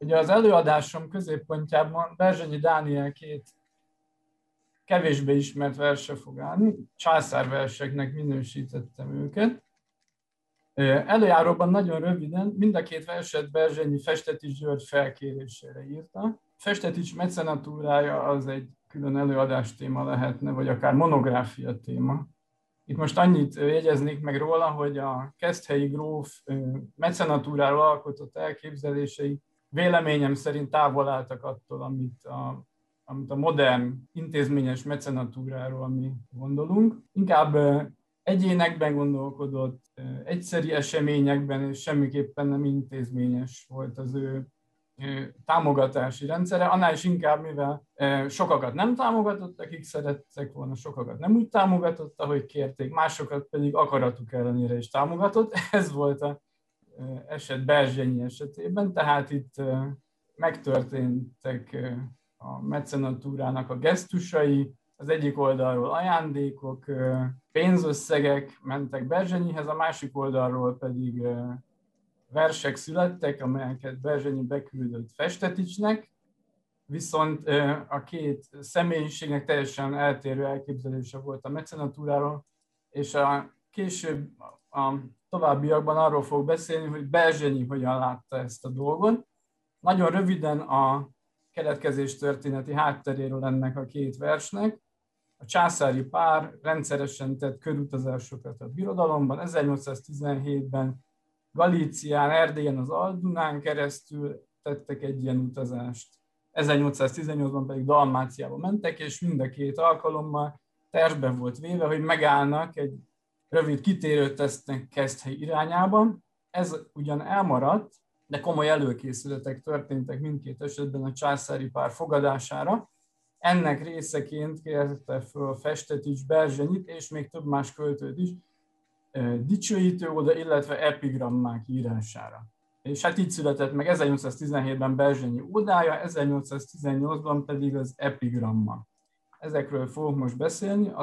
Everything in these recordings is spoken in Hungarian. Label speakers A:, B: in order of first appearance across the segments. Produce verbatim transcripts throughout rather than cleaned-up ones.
A: Ugye az előadásom középpontjában Berzsenyi Dániel két kevésbé ismert verse fog állni, császárverseknek minősítettem őket. Előjáróban nagyon röviden mind a két verset Berzsenyi Festetics György felkérésére írta. Festetics mecenatúrája az egy külön előadás téma lehetne, vagy akár monográfia téma. Itt most annyit jegyeznék meg róla, hogy a Keszthelyi gróf mecenatúráról alkotott elképzelései véleményem szerint távol álltak attól, amit a, amit a modern intézményes mecenatúráról mi gondolunk. Inkább egyénekben gondolkodott, egyszeri eseményekben, és semmiképpen nem intézményes volt az ő támogatási rendszere, annál is inkább, mivel sokakat nem támogatott, akik szerettek volna, sokakat nem úgy támogatott, ahogy kérték, másokat pedig akaratuk ellenére is támogatott. Ez volt az eset Berzsenyi esetében, tehát itt megtörténtek a mecenatúrának a gesztusai, az egyik oldalról ajándékok, pénzösszegek mentek Berzsenyihez, a másik oldalról pedig versek születtek, amelyeket Berzsenyi beküldött Festeticsnek, viszont a két személyiségnek teljesen eltérő elképzelése volt a mecenatúráról, és a később a továbbiakban arról fog beszélni, hogy Berzsenyi hogyan látta ezt a dolgot. Nagyon röviden a keletkezés történeti hátteréről ennek a két versnek. A császári pár rendszeresen tett körutazásokat a birodalomban. ezernyolcszáztizenhétben Galícián, Erdélyen, az Al-Dunán keresztül tettek egy ilyen utazást. ezernyolcszáztizennyolcban pedig Dalmáciába mentek, és mind a két alkalommal tervben volt véve, hogy megállnak egy rövid kitérő tesztnek Keszthely irányában. Ez ugyan elmaradt, de komoly előkészületek történtek mindkét esetben a császári pár fogadására. Ennek részeként kérte föl Festetics Berzsenyit, és még több más költőt is, dicsőítő oda, illetve epigrammák írására. És hát így született meg ezernyolcszáztizenhétben Berzsenyi ódája, ezernyolcszáztizennyolcban pedig az epigramma. Ezekről fogok most beszélni.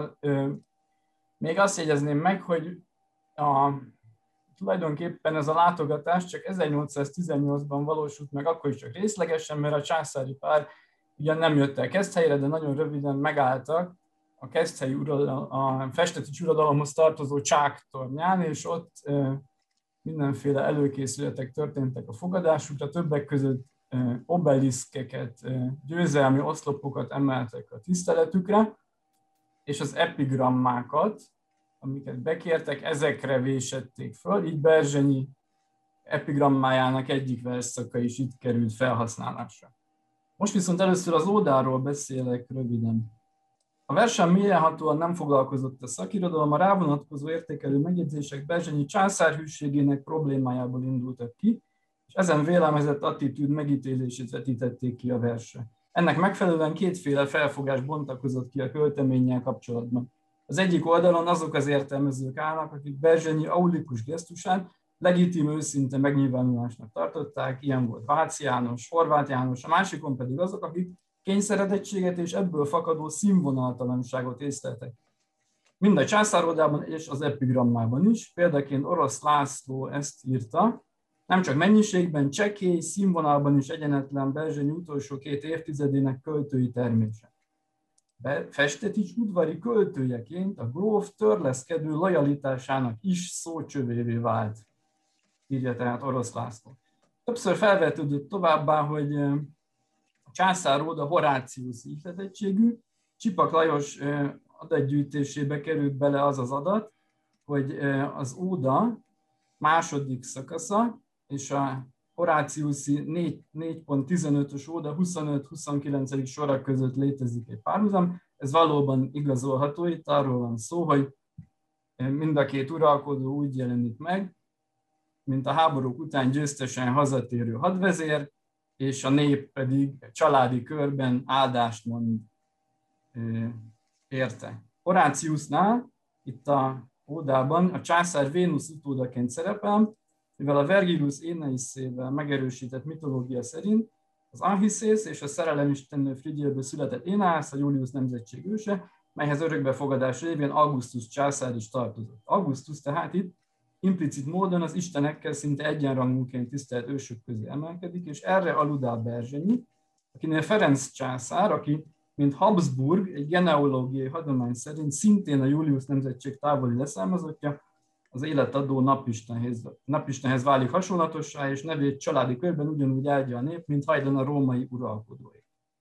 A: Még azt jegyezném meg, hogy a, tulajdonképpen ez a látogatás csak ezernyolcszáztizennyolcban valósult meg, akkor is csak részlegesen, mert a császári pár ugyan nem jött el Keszthelyre, de nagyon röviden megálltak a Keszthelyi uradalom, a Festetics uradalomhoz tartozó Csáktornyán, és ott mindenféle előkészületek történtek a fogadásukra, többek között obeliszkeket, győzelmi oszlopokat emeltek a tiszteletükre, és az epigrammákat, amiket bekértek, ezekre vésették föl, így Berzsenyi epigrammájának egyik versszaka is itt került felhasználásra. Most viszont először az ódáról beszélek röviden. A versen mélyrehatóan nem foglalkozott a szakirodalom, a rávonatkozó értékelő megjegyzések Berzsenyi császárhűségének problémájából indultak ki, és ezen vélemezett attitűd megítélését vetítették ki a versre. Ennek megfelelően kétféle felfogás bontakozott ki a költeménnyel kapcsolatban. Az egyik oldalon azok az értelmezők állnak, akik Berzsenyi aulikus gesztusán legitim őszinte megnyilvánulásnak tartották, ilyen volt Vácz János, Horváth János, a másikon pedig azok, akik kényszeredettséget és ebből fakadó színvonaltalanságot észleltek. Mind a császárodában és az epigrammában is, példaként Orosz László ezt írta, nem csak mennyiségben, csekély, színvonalban is egyenetlen Berzsenyi utolsó két évtizedének költői termése. Festetics udvari költőjeként a gróf törleszkedő lojalitásának is szócsövévé vált, írja tehát Orosz László. Többször felvetődött továbbá, hogy a császár óda Horáciusz ihletettségű, Csipak Lajos adatgyűjtésébe került bele az az adat, hogy az óda második szakasza és a horáciuszi négy pont tizenötös óda huszonöt-huszonkilencedik sorak között létezik egy párhuzam. Ez valóban igazolható, itt arról van szó, hogy mind a két uralkodó úgy jelenik meg, mint a háborúk után győztesen hazatérő hadvezér, és a nép pedig családi körben áldást mond érte. Horáciusnál, itt a ódában a császár Vénusz utódaként szerepel, mivel a Vergilius Éneiszével megerősített mitológia szerint az Anchiszész és a szerelemistennő Frigyélből született Éneász a Julius nemzetség őse, melyhez örökbefogadás révén Augustus császár is tartozott. Augustus tehát itt implicit módon az istenekkel szinte egyenrangúként tisztelt ősök közé emelkedik, és erre aludál Berzsenyi, akinél Ferenc császár, aki mint Habsburg egy genealógiai hagyomány szerint szintén a Julius nemzetség távoli leszármazottja, az életadó napistenhez, napistenhez válik hasonlatossá, és nevét családi körben ugyanúgy eldje a nép, mint hajdan a római uralkodói.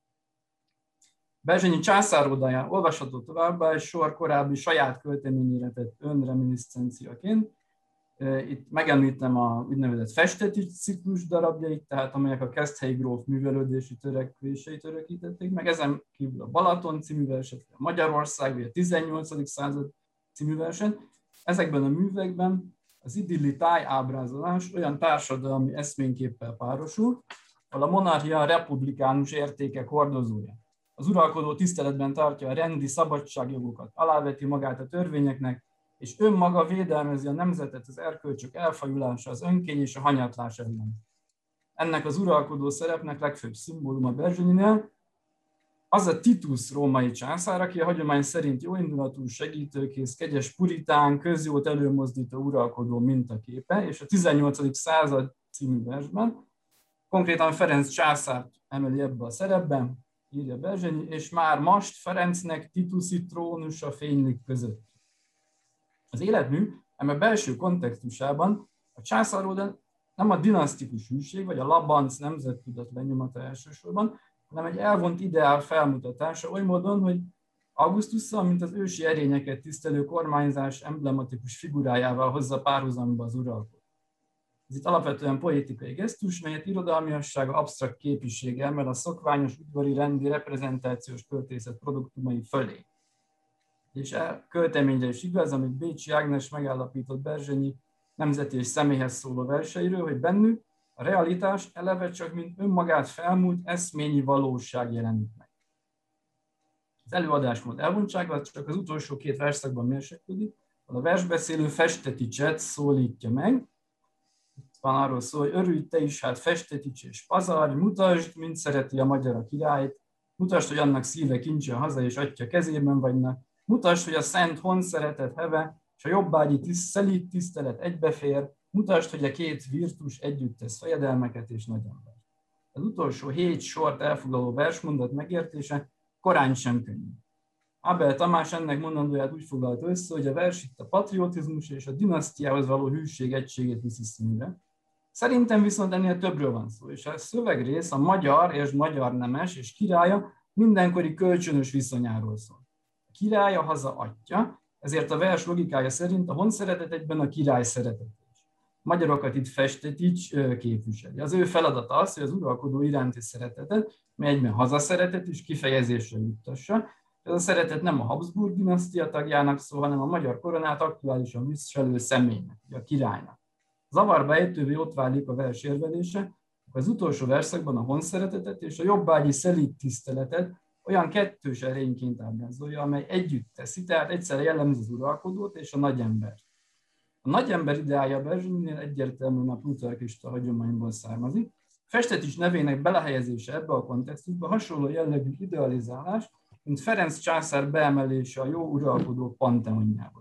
A: Berzsenyi császárodáján olvasható továbbá egy sor korábbi saját költeményére tett önreminiscenciaként. Itt megemlítem a úgynevezett Festetics ciklus darabjait, tehát amelyek a keszthelyi gróf művelődési törekvéseit örökítették meg. Ezen kívül a Balaton című verset, a Magyarország, vagy a tizennyolcadik század című verset. Ezekben a művekben az idilli tájábrázolás olyan társadalmi eszményképpel párosul, ahol a monarchia republikánus értékek hordozója. Az uralkodó tiszteletben tartja a rendi szabadságjogokat, aláveti magát a törvényeknek, és önmaga védelmezi a nemzetet az erkölcsök elfajulása, az önkény és a hanyatlás ellen. Ennek az uralkodó szerepnek legfőbb szimbóluma Berzsenyinél az a Titus római császár, aki a hagyomány szerint jóindulatú, segítőkész, kegyes puritán, közjót előmozdító uralkodó mintaképe, és a tizennyolcadik század című versben konkrétan Ferenc császárt emeli ebbe a szerepben, írja Berzsenyi, és már most Ferencnek Tituszi trónusa fénylik között. Az életmű, eme belső kontextusában a császároda nem a dinasztikus hűség, vagy a labanc nemzettudat lenyomata elsősorban, hanem egy elvont ideál felmutatása oly módon, hogy Augusztusszal, mint az ősi erényeket tisztelő kormányzás emblematikus figurájával hozza párhuzamba az uralkodót. Ez itt alapvetően poétikai gesztus, melyet irodalmiassága absztrakt képisége emel a szokványos udvari rendi reprezentációs költészet produktumai fölé. És a költeményre is igaz, amit Bécsi Ágnes megállapított Berzsenyi nemzeti és személyhez szóló verseiről, hogy bennük a realitás eleve csak mint önmagát felmúlt eszményi valóság jelenik meg. Az előadásmód elvontsága csak az utolsó két versszakban mérséklődik, a versbeszélő Festeticset szólítja meg. Itt van arról szó, hogy örülj te is, hát Festetics és pazarj, mutasd, mint szereti a magyar a királyt, mutasd, hogy annak szíve kincse a haza és atya kezében vagynak, mutasd, hogy a szent hon szeretet heve, és a jobbágyi tiszt, szelíd tisztelet egybefér, mutasd, hogy a két virtus együtt tesz fejedelmeket és nagyember. Az utolsó hét sort elfoglaló versmondat megértése korán sem könnyű. Ábel Tamás ennek mondandóját úgy foglalta össze, hogy a vers itt a patriotizmus és a dinasztiához való hűség egységét viszi színre. Szerintem viszont ennél többről van szó, és a szövegrész a magyar és magyar nemes és királya mindenkori kölcsönös viszonyáról szól. A király a haza atya, ezért a vers logikája szerint a honszeretet egyben a király szeretet is. A magyarokat itt Festetics képviseli. Az ő feladata az, hogy az uralkodó iránti szeretetet, mely egyben hazaszeretet is kifejezésre juttassa. Ez a szeretet nem a Habsburg dinasztia tagjának szól, hanem a magyar koronát aktuálisan viselő személynek, a királynak. Zavarba ejtővé ott válik a vers érvelése, az utolsó verszakban a honszeretetet és a jobbágyi szelíd tiszteletet olyan kettős erényként ábrázolja, amely együtt teszi, tehát egyszerre jellemzi az uralkodót és a nagyembert. A nagyember ideája Berzsenyinél egyértelműen a plutarkista hagyományból származik. Festetics nevének belehelyezése ebbe a kontextusba hasonló jellegű idealizálás, mint Ferenc császár beemelése a jó uralkodó panteonjába.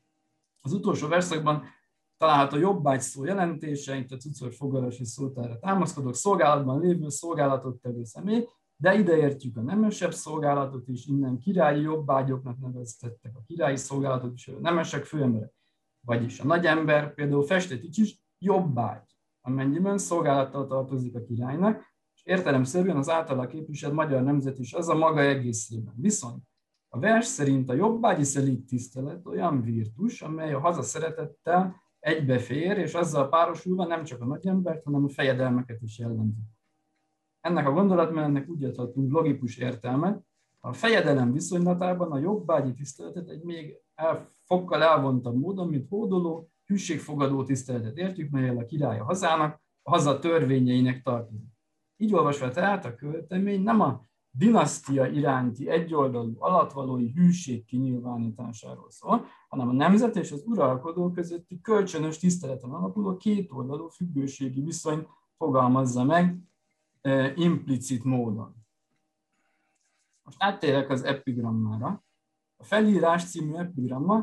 A: Az utolsó verszakban található jobbágy szó jelentése, itt a Cucor fogarasi szótárra támaszkodok, szolgálatban lévő szolgálatot tevő személy, de ideértjük a nemesebb szolgálatot is, innen királyi jobbágyoknak neveztettek a királyi szolgálatot is, a nemesek főemberek. Vagyis a nagyember, például Festetics is jobbágy, amennyiben szolgálattal tartozik a királynak, és értelemszerűen az általa képviselt magyar nemzet is az a maga egészében. Viszont a vers szerint a jobbágyi szelíd tisztelet olyan virtus, amely a hazaszeretettel egybefér, és azzal párosulva nem csak a nagyembert, hanem a fejedelmeket is jellemzi. Ennek a gondolatmenetnek úgy adhatunk logikus értelmet, a fejedelem viszonylatában a jobbágyi tiszteletet egy még el, fokkal elvontabb módon, mint hódoló, hűségfogadó tiszteletet értjük, melyel a király a hazának, a haza törvényeinek tartozik. Így olvasva tehát a költemény nem a dinasztia iránti egyoldalú alatvalói hűség kinyilvánításáról szól, hanem a nemzet és az uralkodó közötti kölcsönös tiszteleten alapuló kétoldalú függőségi viszonyt fogalmazza meg e, implicit módon. Most áttérek az epigrammára. A Felírás című epigramma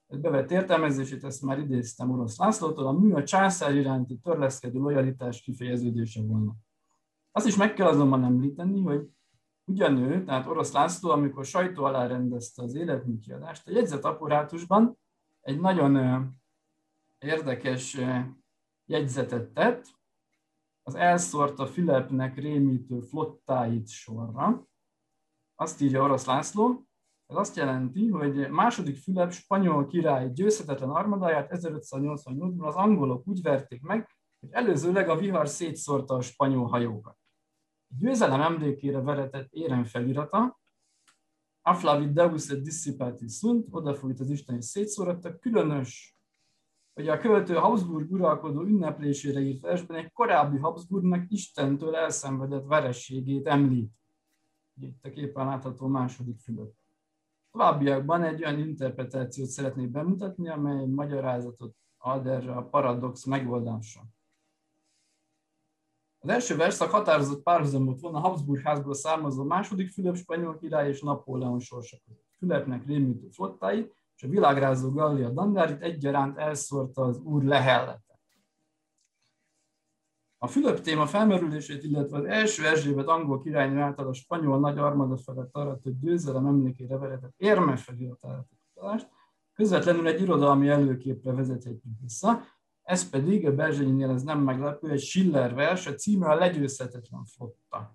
A: Ez bevett értelmezését, ezt már idéztem Orosz Lászlótól, a mű a császár iránti törleszkedő lojalitás kifejeződése volna. Azt is meg kell azonban említeni, hogy ugyanő, tehát Orosz László, amikor sajtó alá rendezte az életmű kiadást, a jegyzetapparátusban egy nagyon érdekes jegyzetet tett, az elszórta Fülepnek rémítő flottáit sorra. Azt írja Orosz László, ez azt jelenti, hogy második Fülep spanyol király győzhetetlen armadáját ezerötszáznyolcvannyolcban az angolok úgy verték meg, hogy előzőleg a vihar szétszórta a spanyol hajókat. A győzelem emlékére veretett érem felirata, Afflavit Deus et Dissipati sunt, odafújt az Isten és szétszóratta, különös, hogy a költő Habsburg uralkodó ünneplésére írt versben egy korábbi Habsburgnak Istentől elszenvedett verességét említ. Itt a képen látható második Fülöp. Továbbiakban egy olyan interpretációt szeretnék bemutatni, amely magyarázatot ad erre a paradox megoldásra. Az első verszak határozott párhuzamot von a Habsburg házból származó második Fülöp spanyol király és Napóleon sorsa között. Fülepnek rémítő flottáit és a világrázó Gallia Dandárit egyaránt elszórta az úr lehellete. A Fülöp téma felmerülését, illetve az első Erzsébet angol királynő által a spanyol nagy armada felett aratott győzelem emlékére veretett érme feliratára utalást közvetlenül egy irodalmi előképre vezethetjük vissza, ez pedig, a Berzsenyinél ez nem meglepő, egy Schiller vers, a címe a Legyőzhetetlen flotta.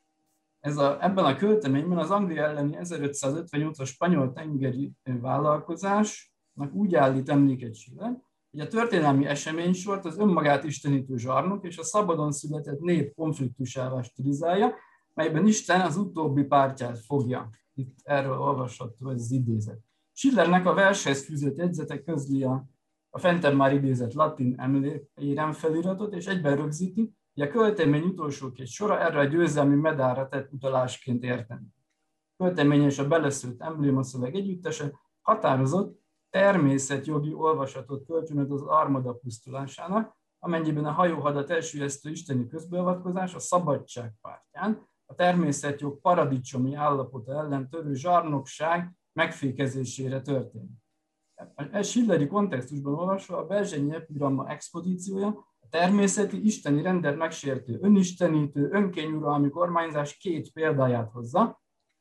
A: Ez a, ebben a költeményben az Anglia elleni ezerötszázötvennyolcas spanyol tengeri vállalkozásnak úgy állít emléket Schiller, hogy a történelmi eseménysort az önmagát istenítő zsarnok és a szabadon született nép konfliktusává stilizálja, melyben Isten az utóbbi pártját fogja. Itt erről olvasható ez az idézet. Schillernek a vershez fűzött jegyzetek közli a, a fentebb már idézett latin éremfeliratot, és egyben rögzíti, hogy a költemény utolsó két sora erre a győzelmi medálra tett utalásként érteni. A költemény és a beleszőtt emblémaszöveg együttese határozott, természetjogi olvasatot kölcsönöd az armada pusztulásának, amennyiben a hajóhadat elsüllyesztő isteni közbeavatkozás a szabadság pártján a természetjog paradicsomi állapota ellen törő zsarnokság megfékezésére történik. Ez schilleri kontextusban olvasva a Berzsenyi epigramma expozíciója a természeti isteni rendet megsértő, önistenítő, önkényuralmi kormányzás két példáját hozza,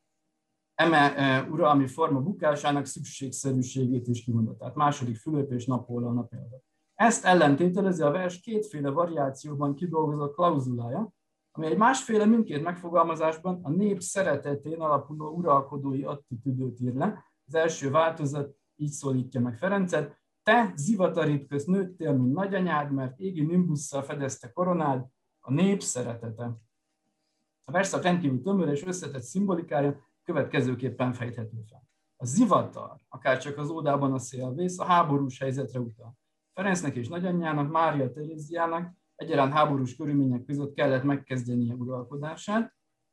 A: eme e, uralmi forma bukásának szükségszerűségét is kimondott, tehát második Fülöp és Napóleon a példa. Ezt ellentételezi a vers kétféle variációban kidolgozott klauzulája, ami egy másféle mindkét megfogalmazásban a nép szeretetén alapuló uralkodói attitűdöt ír le. Az első változat így szólítja meg Ferencet: te zivatarid közt nőttél, mint nagyanyád, mert égi nimbusszal fedezte koronád, a nép szeretete. A verszak rendkívül tömör és összetett szimbolikája következőképpen fejthető fel. A zivatar, akárcsak az ódában a szélvész, a háborús helyzetre utal. Ferencnek és nagyanyjának, Mária Teréziának egyaránt háborús körülmények között kellett megkezdenie uralkodását.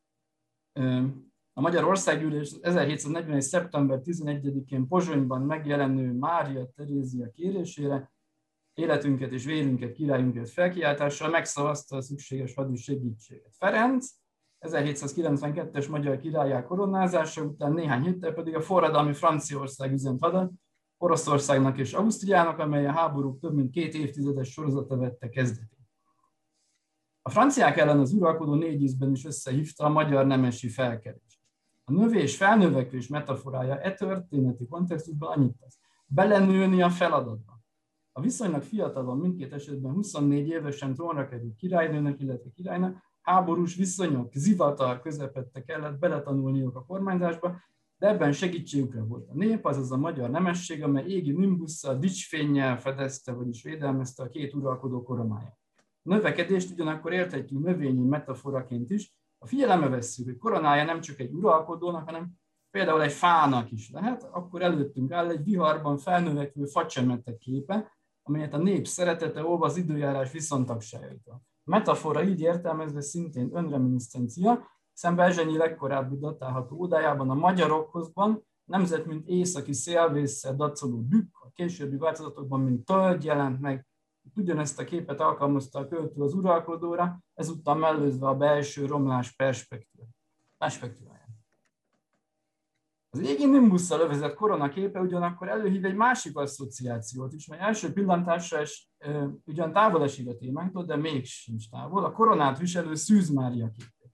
A: A Magyar Országgyűlés ezerhétszáznegyvenegy. szeptember tizenegyedikén Pozsonyban megjelenő Mária Terézia kérésére életünket és vérünket, királyunkat felkiáltással megszavazta a szükséges hadi segítséget. Ferenc ezerhétszázkilencvenkettes magyar királlyá koronázása után néhány héttel pedig a forradalmi Franciaország üzent hadat Oroszországnak és Ausztriának, amely a háborúk több mint két évtizedes sorozata vette kezdetét. A franciák ellen az uralkodó négy ízben is összehívta a magyar nemesi felkelést. A növés felnövekvés metaforája e történeti kontextusban annyit tesz: belenőni a feladatba. A viszonylag fiatalon, mindkét esetben huszonnégy évesen trónra került királynőnek, illetve királynak háborús viszonyok, zivatar közepette kellett beletanulniuk a kormányzásba, de ebben segítségükre volt a nép, azaz a magyar nemesség, amely égi nimbusszal, dicsfénnyel fedezte, vagyis védelmezte a két uralkodó koronáját. A növekedést ugyanakkor érthetjük növényi metaforaként is. A figyelembe vesszük, hogy koronája nem csak egy uralkodónak, hanem például egy fának is lehet, akkor előttünk áll egy viharban felnövekvő facsemete képe, amelyet a nép szeretete óva az időjárás viszontagságaitól. A metafora így értelmezve szintén önreminiszencia, hiszen Berzsenyi legkorábbi datálható ódájában a magyarokhoz nemzet, mint északi szélvésszel dacoló bükk, a későbbi változatokban, mint tölgy jelent meg. Ugyanezt a képet alkalmazta a költő az uralkodóra, ezúttal mellőzve a belső romlás perspektíváját. Az égi nimbusszal övezett koronaképe ugyanakkor előhív egy másik asszociációt is, mely első pillantásra is e, ugyan távol esik a témánktól, de még sincs távol, a koronát viselő Szűz Mária képét.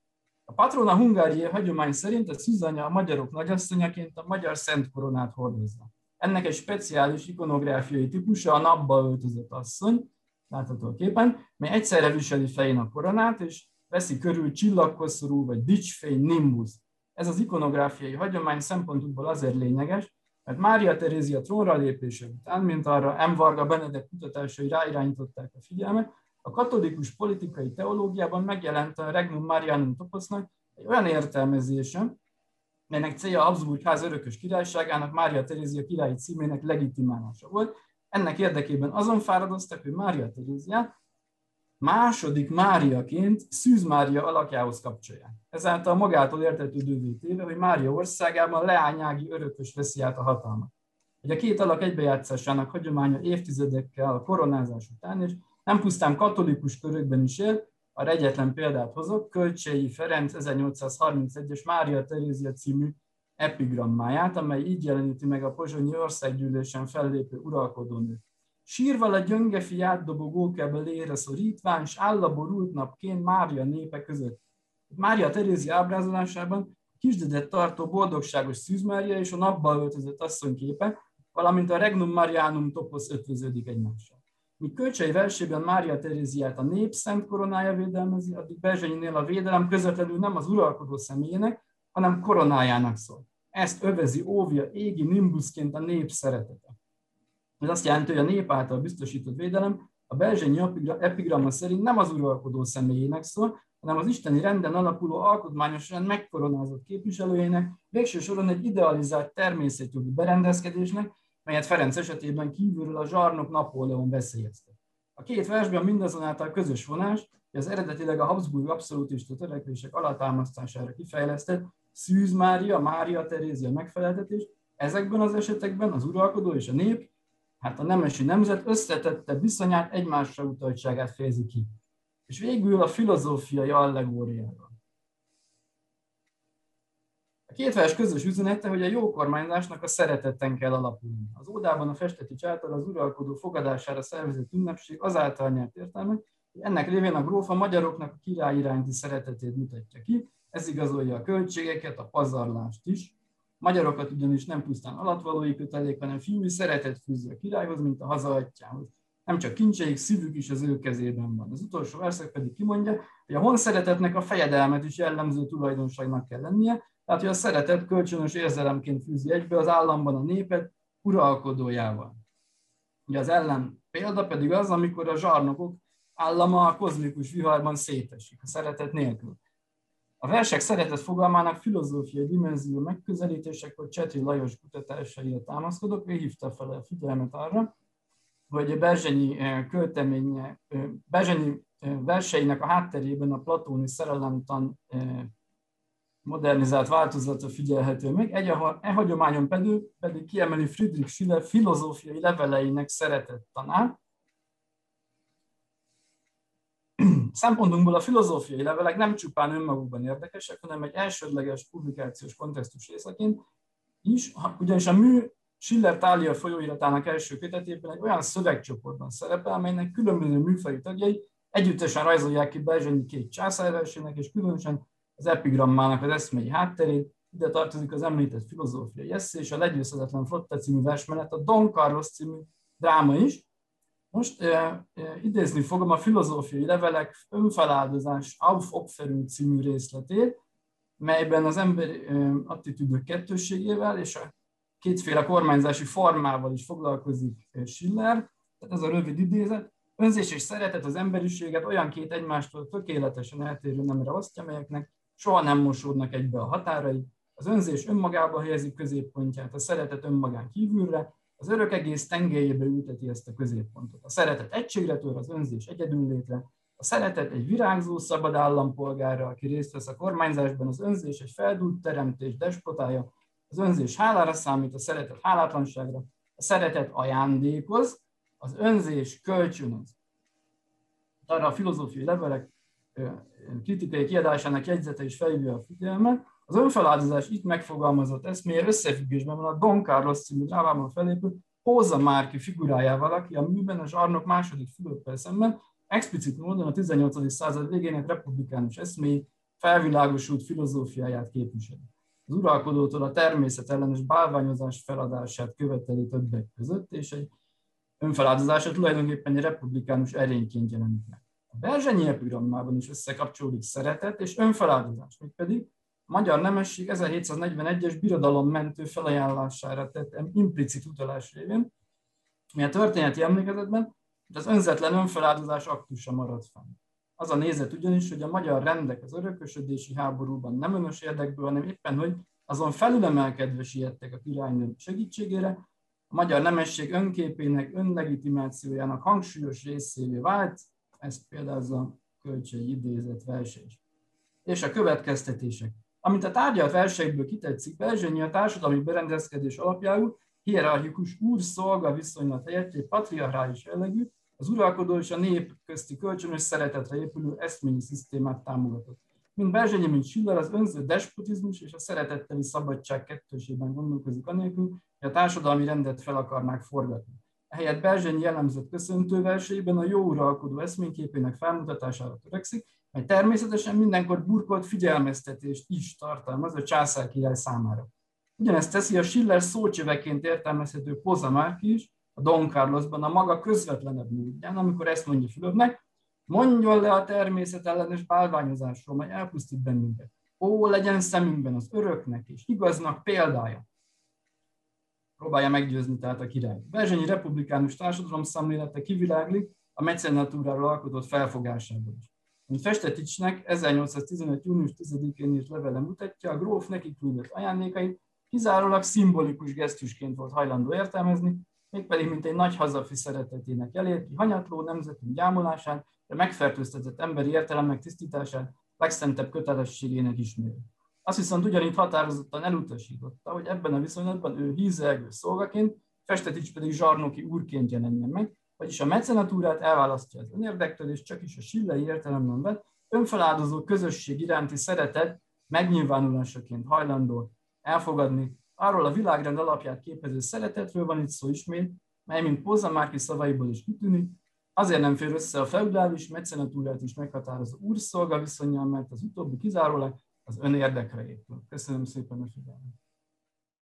A: A patrona Hungárié hagyomány szerint a Szűz anya a magyarok nagyasszonyaként a magyar szent koronát hordozza. Ennek egy speciális ikonográfiai típusa a napba öltözött asszony, látható a képen, mely egyszerre viseli fején a koronát, és veszi körül csillagkoszorú vagy dicsfény nimbusz. Ez az ikonográfiai hagyomány szempontból azért lényeges, mert Mária Terézia trónra lépése után, mint arra M. Varga Benedek kutatásai ráirányították a figyelmet, a katolikus politikai teológiában megjelent a Regnum Marianum toposznak egy olyan értelmezése, melynek célja a Habsburg ház örökös királyságának, Mária Terézia királyi címének legitimálása volt. Ennek érdekében azon fáradoztak, hogy Mária Teréziát második Máriaként Szűz Mária alakjához kapcsolják. Ezáltal magától értetődővé téve, hogy Mária országában leányági örökös veszi át a hatalmat. Hogy a két alak egybejátszásának hagyománya évtizedekkel a koronázás után, és nem pusztán katolikus körökben is él, arra egyetlen példát hozok, Kölcsei Ferenc ezernyolcszázharmincegyes Mária Terézia című epigrammáját, amely így jeleníti meg a pozsonyi országgyűlésen fellépő uralkodónőt. Sírva a gyönge fiát dobogókebe lére szorítván, s áll a borult napként Mária népe között. Mária Terézia ábrázolásában kisdedet tartó boldogságos Szűz Mária és a napba öltözött asszony képe, valamint a Regnum Marianum toposz ötvöződik egymással. Míg Kölcsei versében Mária Teréziát a nép szent koronája védelmezi, addig Berzsenyinél a védelem közvetlenül nem az uralkodó személyének, hanem koronájának szól. Ezt övezi, óvja égi nimbuszként a nép szeretete. Ez azt jelenti, hogy a nép által biztosított védelem a Berzsenyi epigramma szerint nem az uralkodó személyének szól, hanem az isteni renden alapuló alkotmányosan megkoronázott képviselőjének, végső soron egy idealizált természetjogi berendezkedésnek, melyet Ferenc esetében kívülről a zsarnok Napóleon veszélyeztet. A két versben mindazonáltal közös vonás, hogy az eredetileg a Habsburg abszolútista törekvések alátámasztására kifejlesztett Szűz Mária, Mária Terézia megfeleltetés, ezekben az esetekben az uralkodó és a nép, hát a nemesi nemzet összetette viszonyát, egymásra utaltságát fejezi ki. És végül a filozófiai allegóriával. A két vers közös üzenete, hogy a jó kormányzásnak a szeretetten kell alapulni. Az ódában a Festetics által az uralkodó fogadására szervezett ünnepség azáltal nyert értelmet, hogy ennek révén a gróf a magyaroknak a király iránti szeretetét mutatja ki, ez igazolja a költségeket, a pazarlást is. Magyarokat ugyanis nem pusztán alatvalói kötelék, hanem fiúi szeretet fűzi a királyhoz, mint a hazaatjához. Nem csak kincseik, szívük is az ő kezében van. Az utolsó verszak pedig kimondja, hogy a honszeretetnek a fejedelmet is jellemző tulajdonságnak kell lennie, tehát hogy a szeretet kölcsönös érzelemként fűzi egybe az államban a népet uralkodójával. Ugye az ellen példa pedig az, amikor a zsarnokok állama a kozmikus viharban szétesik, a szeretet nélkül. A versek szeretet fogalmának filozófiai dimenzió megközelítésekor Csetri Lajos kutatásaira támaszkodok, ő hívta fel a figyelmet arra, hogy Berzsenyi költeménye, Berzsenyi verseinek a hátterében a platóni szerelemtan modernizált változata figyelhető meg. Egy e hagyományon pedig, pedig kiemeli Friedrich Schiller filozófiai leveleinek szeretettanát. Szempontunkból a filozófiai levelek nem csupán önmagukban érdekesek, hanem egy elsődleges publikációs kontextus részeként is, ugyanis a mű Schiller Thália folyóiratának első kötetében egy olyan szövegcsoportban szerepel, amelynek különböző műfaji tagjai együttesen rajzolják ki Berzsenyi két császárversének, és különösen az epigrammának az eszmei hátterét. Ide tartozik az említett filozófiai esszé és a Legyőzhetetlen flotta című versmenet, a Don Carlos című dráma is. Most eh, eh, idézni fogom a filozófiai levelek önfeláldozás Aufopferung című részletét, melyben az emberi eh, attitűdök kettősségével és a kétféle kormányzási formával is foglalkozik Schiller. Tehát ez a rövid idézet. Önzés és szeretet az emberiséget olyan két egymástól tökéletesen eltérő nemre osztja, melyeknek soha nem mosódnak egybe a határai. Az önzés önmagába helyezi középpontját, a szeretet önmagán kívülre, az örök egész tengelyébe ülteti ezt a középpontot. A szeretet egységre tör, az önzés egyedüllétre. A szeretet egy virágzó, szabad állampolgárra, aki részt vesz a kormányzásban, az önzés egy feldúlt teremtés despotája, az önzés hálára számít, a szeretet hálátlanságra, a szeretet ajándékoz, az önzés kölcsönöz. Arra a filozófiai levelek kritikai kiadásának jegyzete is felhívja a figyelmet. Az önfeláldozás itt megfogalmazott eszméje összefüggésben van a Don Carlos című drámában felépő Póza Márki figurájával, aki a műben a zsarnok második Fülöppel szemben explicit módon a tizennyolcadik század végének republikánus eszméi felvilágosult filozófiáját képviseli. Az uralkodótól a természetellenes bálványozás feladását követeli többek között, és egy önfeláldozása tulajdonképpen egy republikánus erényként jelenik meg. A Berzsenyi epigramjában is összekapcsolódik szeretet és önfeláldozás, mégpedig a magyar nemesség ezerhétszáznegyvenegyes birodalommentő felajánlására tett implicit utalás révén, mi a történeti emlékezetben az önzetlen önfeláldozás aktusa maradt fenn. Az a nézet ugyanis, hogy a magyar rendek az örökösödési háborúban nem önös érdekből, hanem éppen, hogy azon felülemelkedve siettek a királynő segítségére, a magyar nemesség önképének, önlegitimációjának hangsúlyos részévé vált, ezt példázza a Kölcsey idézett verse is. És a következtetések. Amint a tárgyalt verseikből kitetszik, Berzsenyi a társadalmi berendezkedés alapjául hierarchikus úr-szolga viszonylat helyett egy patriarchális jellegű, az uralkodó és a nép közti kölcsönös szeretetre épülő eszményi szisztémát támogatott. Mind Berzsenyi, mint Schiller az önző despotizmus és a szeretetteli szabadság kettősében gondolkozik anélkül, hogy a társadalmi rendet fel akarnák forgatni. Ehelyett Berzsenyi jellemzett köszöntőverseiben a jó uralkodó eszményképének felmutatására törekszik, mely természetesen mindenkor burkolt figyelmeztetést is tartalmaz a császár király számára. Ugyanezt teszi a Schiller szócsöveként értelmezhető Póza Márki is, a Don Carlosban a maga közvetlenebb módján, amikor ezt mondja Fülöpnek, mondjon le a természetellenes bálványozásról, mely elpusztít bennünket. Ó, legyen szemünkben az öröknek és igaznak példája. Próbálja meggyőzni tehát a király. Berzsenyi republikánus társadalom szemlélete kiviláglik a mecenatúráról alkotott felfogásából is. Mint Festeticsnek ezernyolcszáztizenöt. június tizedikén írt levele mutatja, a gróf neki küldött ajándékait kizárólag szimbolikus gesztusként volt hajlandó értelmezni, mégpedig mint egy nagy hazafi szeretetének jelét, ki hanyatló nemzetünk gyámolását, de megfertőztetett emberi értelemnek tisztítását legszentebb kötelességének ismeri. Azt viszont ugyanitt határozottan elutasította, hogy ebben a viszonylatban ő hízelgő szolgaként, Festetics pedig zsarnoki úrként jelenjen meg, vagyis a mecenatúrát elválasztja az önérdektől, és csak is a schilleri értelemben vett önfeláldozó közösség iránti szeretet megnyilvánulásaként hajlandó elfogadni. Arról a világrend alapját képező szeretetről van itt szó ismét, mely, mint Póza Márki szavaiból is kitűnik, azért nem fér össze a feudális mecenatúrát is meghatározó úrszolga viszonnyal, mert az utóbbi kizárólag az önérdekre épül. Köszönöm szépen a figyelmet!